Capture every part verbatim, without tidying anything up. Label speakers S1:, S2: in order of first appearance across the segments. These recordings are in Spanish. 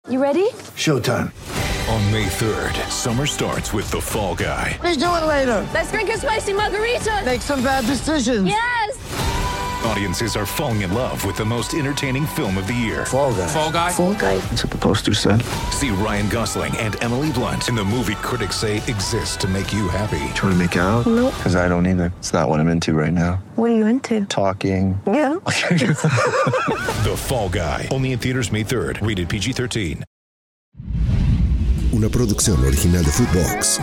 S1: You ready?
S2: Showtime.
S3: On May third, summer starts with The Fall Guy.
S2: Let's do it later.
S1: Let's drink a spicy margarita.
S2: Make some bad decisions.
S1: Yes!
S3: Audiences are falling in love with the most entertaining film of the year.
S2: Fall Guy.
S3: Fall Guy?
S1: Fall Guy.
S2: That's what the poster said.
S3: See Ryan Gosling and Emily Blunt in the movie critics say exists to make you happy.
S4: Trying to make it out?
S1: Nope.
S4: Because I don't either. It's not what I'm into right now.
S1: What are you into?
S4: Talking.
S1: Yeah.
S3: The Fall Guy. Only in theaters May third. Rated P G thirteen.
S5: Una producción original de Footbox.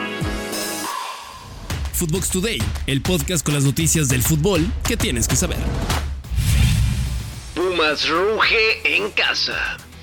S6: Footbox Today, el podcast con las noticias del fútbol que tienes que saber.
S7: Pumas ruge en casa.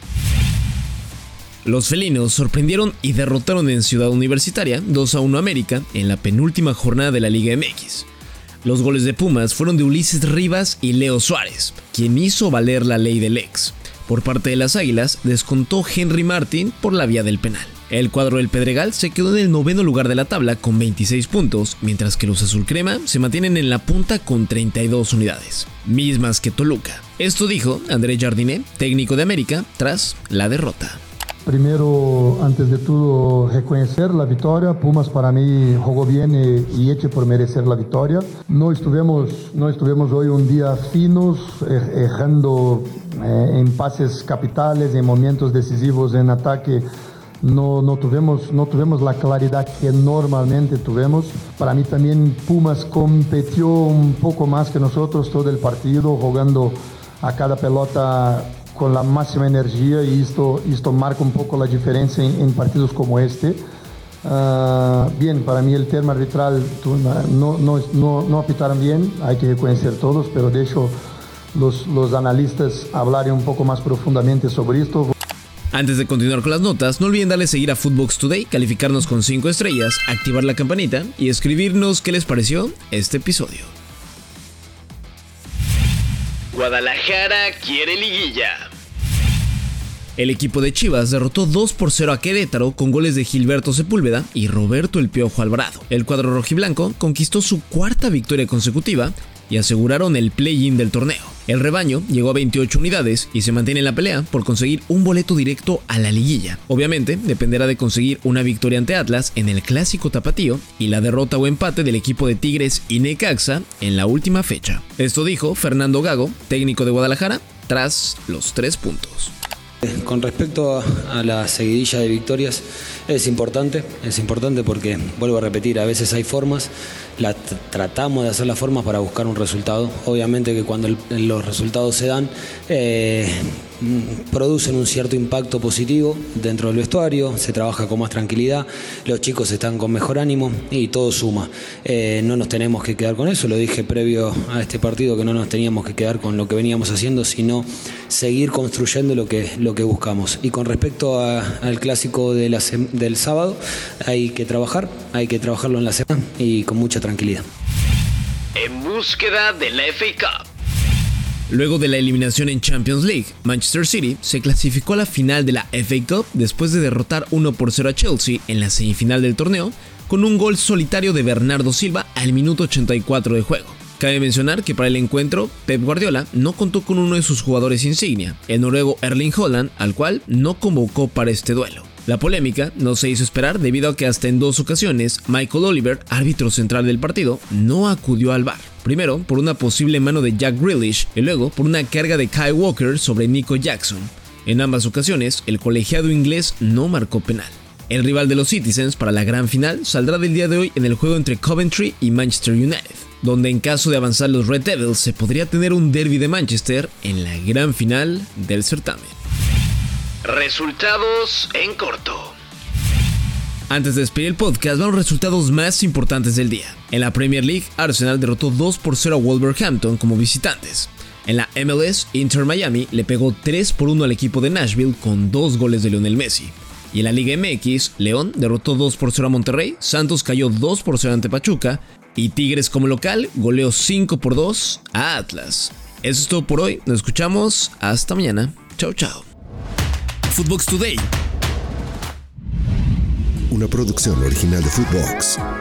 S6: Los felinos sorprendieron y derrotaron en Ciudad Universitaria dos a uno a América en la penúltima jornada de la Liga M X. Los goles de Pumas fueron de Ulises Rivas y Leo Suárez, quien hizo valer la ley del ex. Por parte de las Águilas, descontó Henry Martin por la vía del penal. El cuadro del Pedregal se quedó en el noveno lugar de la tabla con veintiséis puntos, mientras que los azulcrema se mantienen en la punta con treinta y dos unidades, mismas que Toluca. Esto dijo André Jardiné, técnico de América, tras la derrota.
S8: Primero, antes de todo, reconocer la victoria. Pumas para mí jugó bien y, y hecho por merecer la victoria. No estuvimos, no estuvimos hoy un día finos, errando eh, en pases capitales, en momentos decisivos en ataque. No, no, tuvimos, no tuvimos la claridad que normalmente tuvimos. Para mí también Pumas competió un poco más que nosotros todo el partido, jugando a cada pelota con la máxima energía, y esto, esto marca un poco la diferencia en, en partidos como este. Uh, bien, para mí el tema arbitral no, no, no, no apitaron bien, hay que reconocer todos, pero de hecho los, los analistas hablaron un poco más profundamente sobre esto.
S6: Antes de continuar con las notas, no olviden darle seguir a Footbox Today, calificarnos con cinco estrellas, activar la campanita y escribirnos qué les pareció este episodio.
S7: Guadalajara quiere liguilla.
S6: El equipo de Chivas derrotó dos por cero a Querétaro con goles de Gilberto Sepúlveda y Roberto El Piojo Alvarado. El cuadro rojiblanco conquistó su cuarta victoria consecutiva y aseguraron el play-in del torneo. El rebaño llegó a veintiocho unidades y se mantiene en la pelea por conseguir un boleto directo a la liguilla. Obviamente, dependerá de conseguir una victoria ante Atlas en el clásico tapatío y la derrota o empate del equipo de Tigres y Necaxa en la última fecha. Esto dijo Fernando Gago, técnico de Guadalajara, tras los tres puntos.
S9: Con respecto a, a la seguidilla de victorias, es importante, es importante porque, vuelvo a repetir, a veces hay formas, la t- tratamos de hacer las formas para buscar un resultado. Obviamente que cuando el, los resultados se dan, eh, producen un cierto impacto positivo dentro del vestuario, se trabaja con más tranquilidad, los chicos están con mejor ánimo y todo suma. Eh, no nos tenemos que quedar con eso, lo dije previo a este partido, que no nos teníamos que quedar con lo que veníamos haciendo, sino seguir construyendo lo que, lo que buscamos. Y con respecto a, al clásico de la, del sábado, hay que trabajar, hay que trabajarlo en la semana y con mucha tranquilidad.
S7: En búsqueda de la F A Cup.
S6: Luego de la eliminación en Champions League, Manchester City se clasificó a la final de la F A Cup después de derrotar uno por cero a Chelsea en la semifinal del torneo con un gol solitario de Bernardo Silva al minuto ochenta y cuatro de juego. Cabe mencionar que para el encuentro, Pep Guardiola no contó con uno de sus jugadores insignia, el noruego Erling Haaland, al cual no convocó para este duelo. La polémica no se hizo esperar debido a que hasta en dos ocasiones Michael Oliver, árbitro central del partido, no acudió al V A R. Primero por una posible mano de Jack Grealish y luego por una carga de Kyle Walker sobre Nico Jackson. En ambas ocasiones, el colegiado inglés no marcó penal. El rival de los Citizens para la gran final saldrá del día de hoy en el juego entre Coventry y Manchester United, donde en caso de avanzar los Red Devils se podría tener un derby de Manchester en la gran final del certamen.
S7: Resultados en corto.
S6: Antes de despedir el podcast, van los resultados más importantes del día. En la Premier League, Arsenal derrotó dos por cero a Wolverhampton como visitantes. En la M L S, Inter Miami le pegó tres por uno al equipo de Nashville con dos goles de Lionel Messi. Y en la Liga M X, León derrotó dos por cero a Monterrey, Santos cayó dos por cero ante Pachuca y Tigres como local goleó cinco por dos a Atlas. Eso es todo por hoy, nos escuchamos, hasta mañana, chao chao. Footbox Today.
S5: Una producción original de Footbox.